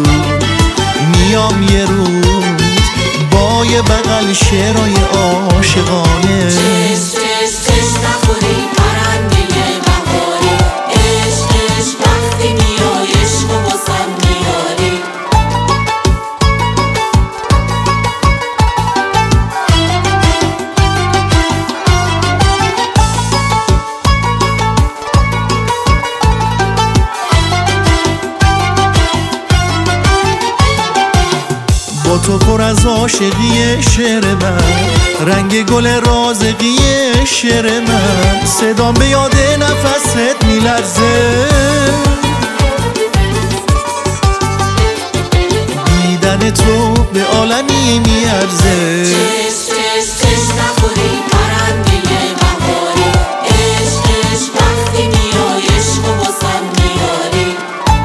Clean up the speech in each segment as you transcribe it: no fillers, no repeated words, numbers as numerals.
میام یه روز با یه بغل شعرهای عاشقانه. چش چش چش نخوری پرنده بهاری، عشق عشق وقتی میای عشق و واسم میاری. با تو پر از عاشقی شعر من، رنگ گل رازقی شعر من، صدام به یاد نفست میلرزه، دیدن تو به عالمی میارزه. چش چش چش نخوری پرنده بهاری، عشق عشق وقتی میای عشق و واسم میاری.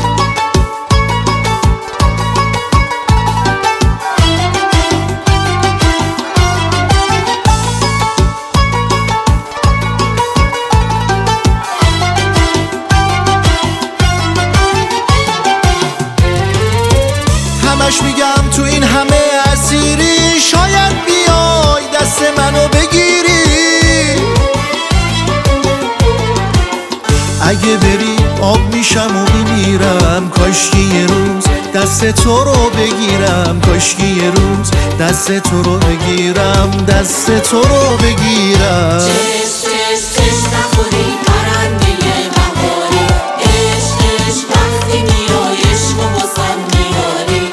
همش میگم تو این همه اسیری، شاید بیای دست منو بگیری. اگه بری آب میشم و میمیرم، کاشکی یه روز دست تو رو بگیرم، کاشکی یه روز دست تو رو بگیرم، دست تو رو بگیرم. چش چش چش نخوری پرنده بهاری، عشق عشق وقتی میای عشق و واسم میاری.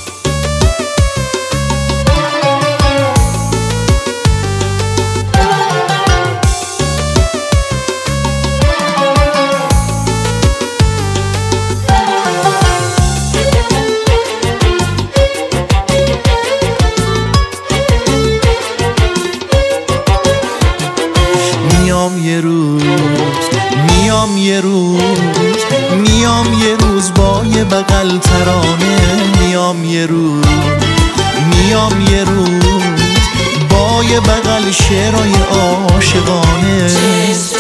میام یه روز، میام یه روز، میام یه روز با یه بغل ترانه. میام یه روز، میام یه روز با یه بغل شعرهای عاشقانه.